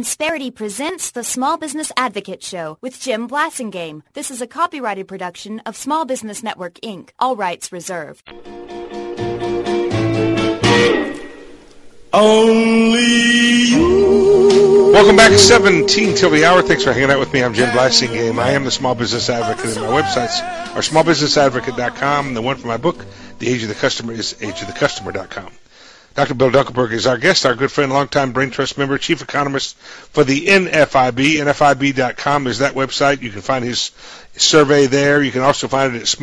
Insperity presents the Small Business Advocate Show with Jim Blasingame. This is a copyrighted production of Small Business Network, Inc. All rights reserved. Only you. Welcome back, 17 till the hour. Thanks for hanging out with me. I'm Jim Blasingame. I am the Small Business Advocate, and my websites are smallbusinessadvocate.com, and the one for my book, The Age of the Customer, is ageofthecustomer.com. Dr. Bill Dunkelberg is our guest, our good friend, longtime Brain Trust member, chief economist for the NFIB. NFIB.com is that website. You can find his survey there. You can also find it at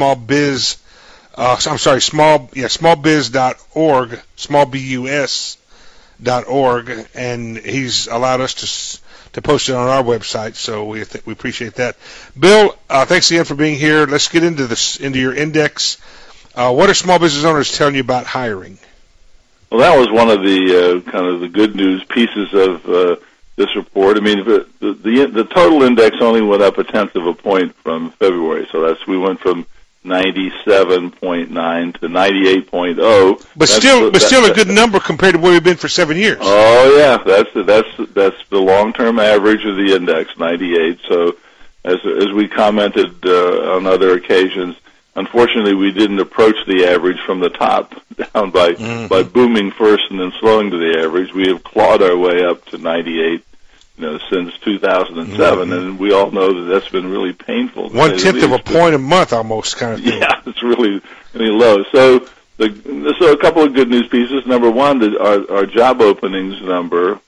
smallbiz.org, smallbus.org, and he's allowed us to post it on our website, so we appreciate that. Bill, thanks again for being here. Let's get into your index. What are small business owners telling you about hiring? Well, that was one of the kind of the good news pieces of this report. I mean, the total index only went up 0.1 of a point from February, so we went from 97.9 to 98.0. But still a good number compared to where we've been for 7 years. Oh yeah, that's the long-term average of the index, 98. So as we commented on other occasions, unfortunately, we didn't approach the average from the top down by booming first and then slowing to the average. We have clawed our way up to 98, since 2007, and we all know that that's been really painful. 1/10 of a point a month, almost, kind of thing. Yeah, it's really low. So a couple of good news pieces. Number one, our job openings number,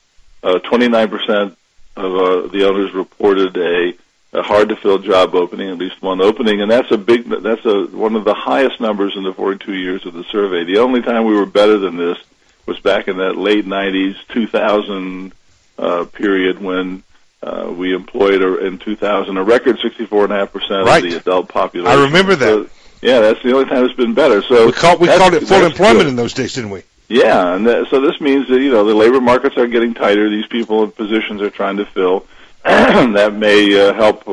29% of the owners reported a hard to fill job opening, at least one opening, and that's one of the highest numbers in the 42 years of the survey. The only time we were better than this was back in that late 90s, 2000 period when we employed in 2000 a record 64.5% of the adult population. I remember that. So, yeah, that's the only time it's been better. So we called it full employment in those days, didn't we? Yeah, and so this means that the labor markets are getting tighter. These people in positions are trying to fill. That may help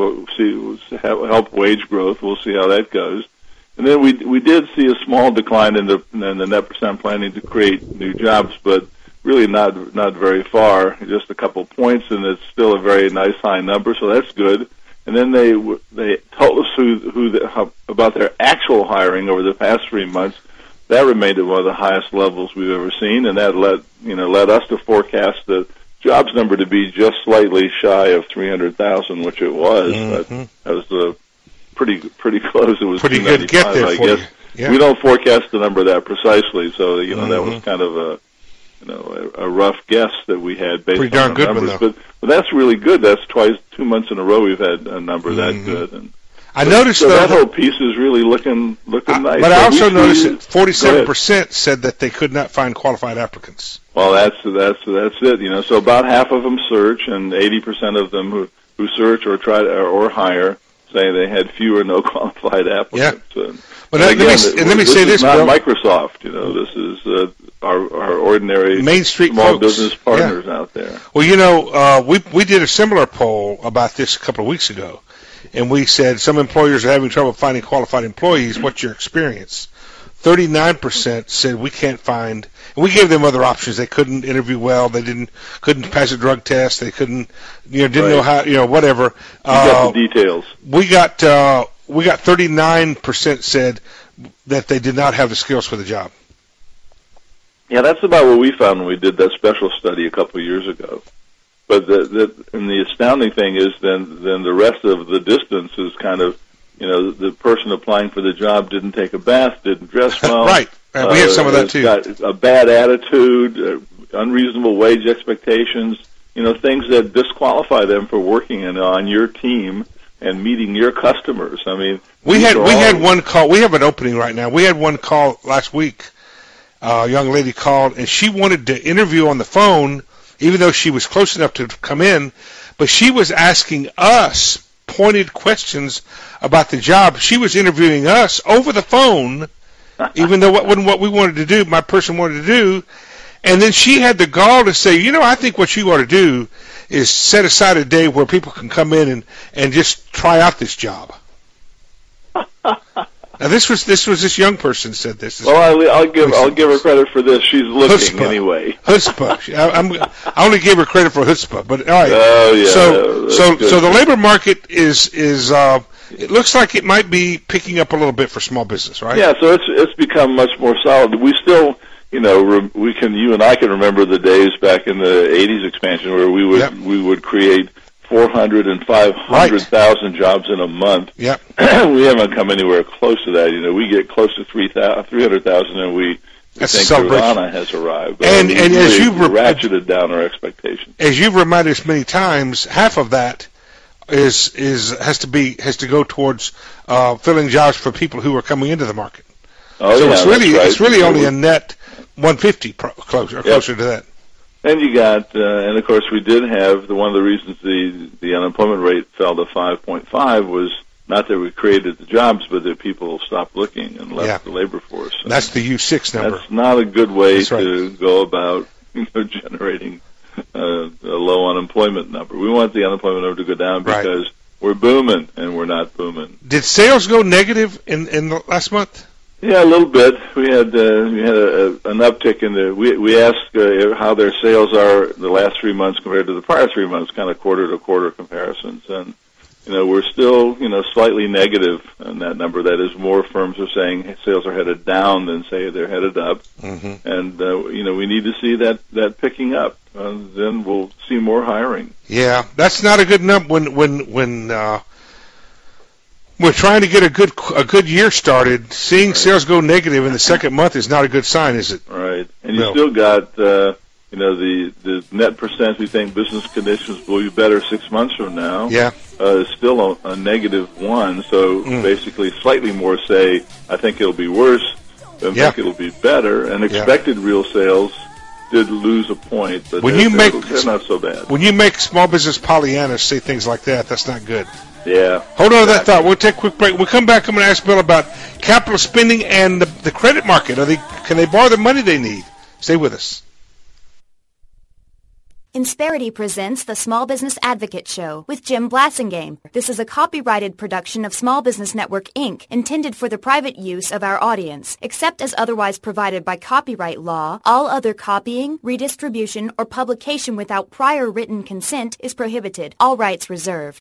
wage growth. We'll see how that goes. And then we did see a small decline in the net percent planning to create new jobs, but really not very far, just a couple points, and it's still a very nice high number, so that's good. And then they told us about their actual hiring over the past 3 months. That remained at one of the highest levels we've ever seen, and that led us to forecast the jobs number to be just slightly shy of 300,000, which it was. Mm-hmm. That was pretty close. It was pretty good get there, I guess. Yeah. We don't forecast the number that precisely, so that was kind of a rough guess that we had based pretty darn on good numbers. One, but that's really good. That's 2 months in a row we've had a number that good. And I noticed that whole piece is really looking nice. But I also noticed that 47% said that they could not find qualified applicants. Well, that's it. So about half of them search, and 80% of them who search or try or hire say they had few or no qualified applicants. Yeah. But let me say this, not Bill. Microsoft. This is our ordinary Main Street small folks. business partners out there. Well, we did a similar poll about this a couple of weeks ago, and we said some employers are having trouble finding qualified employees. What's your experience? 39% said we can't find, and we gave them other options. They couldn't interview well. They couldn't pass a drug test. They couldn't, didn't know how, whatever. You got the details. We got 39% said that they did not have the skills for the job. Yeah, that's about what we found when we did that special study a couple of years ago. But the astounding thing is then the rest of the distance is kind of, the person applying for the job didn't take a bath, didn't dress well. Right. We had some of that too. Got a bad attitude, unreasonable wage expectations, things that disqualify them for working on your team and meeting your customers. I mean, we had one call. We have an opening right now. We had one call last week. A young lady called, and she wanted to interview on the phone, even though she was close enough to come in, but she was asking us pointed questions about the job. She was interviewing us over the phone, even though what wasn't what we wanted to do, my person wanted to do, and then she had the gall to say, I think what you ought to do is set aside a day where people can come in and just try out this job. Now this was this young person said this. Well, I'll give her credit for this. She's looking chutzpah. Anyway. Chutzpah. I only gave her credit for chutzpah, but all right. Oh yeah. So the labor market is it looks like it might be picking up a little bit for small business, right? Yeah. So it's become much more solid. We still, you and I can remember the days back in the '80s expansion where we would create 400 and 500,000 jobs in a month. Yep. We haven't come anywhere close to that. We get close to 300,000, and we think Nirvana has arrived. And as you've ratcheted down our expectations, as you've reminded us many times, half of that has to go towards filling jobs for people who are coming into the market. Oh, so yeah, it's really only a net 150 closer to that. And you got, and of course we did have one of the reasons the unemployment rate fell to 5.5 was not that we created the jobs, but that people stopped looking and left the labor force. And that's the U6 number. That's not a good way to go about generating a low unemployment number. We want the unemployment number to go down because we're booming, and we're not booming. Did sales go negative in the last month? Yeah, a little bit. We had an uptick in the. We asked how their sales are the last 3 months compared to the prior 3 months, kind of quarter to quarter comparisons, and we're still slightly negative in that number. That is, more firms are saying sales are headed down than say they're headed up, and we need to see that picking up. Then we'll see more hiring. Yeah, that's not a good number when we're trying to get a good year started. Seeing sales go negative in the second month is not a good sign, is it? Right, and you still got the net percent we think business conditions will be better 6 months from now. Yeah, is still a -1. So basically, slightly more say I think it'll be worse than think it'll be better. And expected real sales did lose a point, but they're not so bad. When you make small business Pollyannas say things like that, that's not good. Yeah. Hold on to that thought. We'll take a quick break. We'll come back. I'm going to ask Bill about capital spending and the credit market. Can they borrow the money they need? Stay with us. Insperity presents the Small Business Advocate Show with Jim Blasingame. This is a copyrighted production of Small Business Network, Inc., intended for the private use of our audience. Except as otherwise provided by copyright law, all other copying, redistribution, or publication without prior written consent is prohibited. All rights reserved.